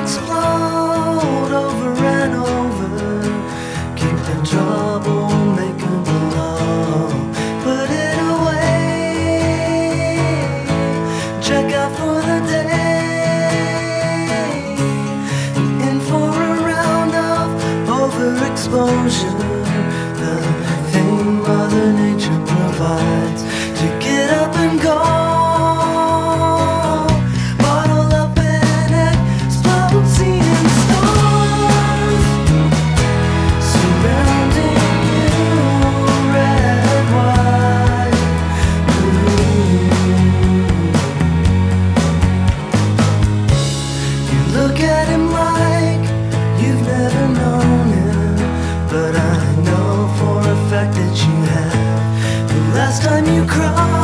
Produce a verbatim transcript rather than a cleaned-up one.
explode over and over. Keep the trouble, make it below. Put it away. Check out for the day. In for a round of overexposure. The thing Mother Nature provides to get up and go. Look at him like you've never known him, but I know for a fact that you have. The last time you cried